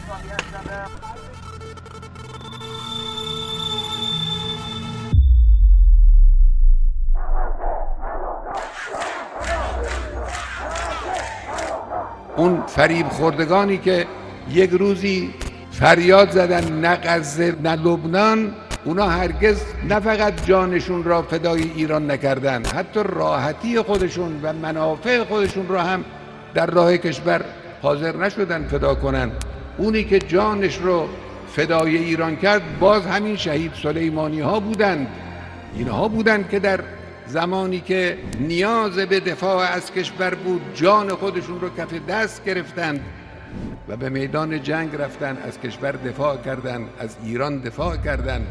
اون فریب خوردگانی که یک روزی فریاد زدن نه غزه نه لبنان، اونا هرگز نه فقط جانشون را فدای ایران نکردن، حتی راحتی خودشون و منافع خودشون را هم در راه کشور حاضر نشدن فدا کنن. اونی که جانش رو فدای ایران کرد باز همین شهید سلیمانی ها بودند. اینها بودند که در زمانی که نیاز به دفاع از کشور بود جان خودشون رو کف دست گرفتند و به میدان جنگ رفتن، از کشور دفاع کردند، از ایران دفاع کردند.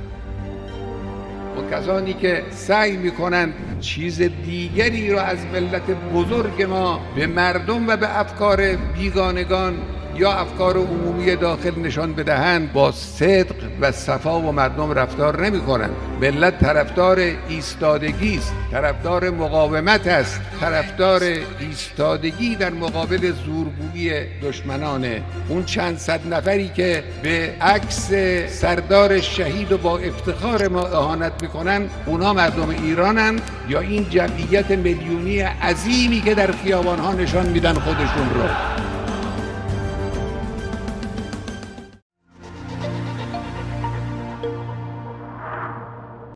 و کسانی که سعی میکنند چیز دیگری را از ملت بزرگ ما به مردم و به افکار بیگانگان یا افکار عمومی داخل نشان بدهند، با صدق و صفا و مردم رفتار نمی کنند. ملت طرفدار ایستادگی است، طرفدار مقاومت است، طرفدار ایستادگی در مقابل زورگویی دشمنانه. اون چند صد نفری که به عکس سردار شهید و با افتخار ما اهانت میکنن، اونا مردم ایرانن یا این جمعیت میلیونی عظیمی که در خیابانها نشان میدن خودشون رو؟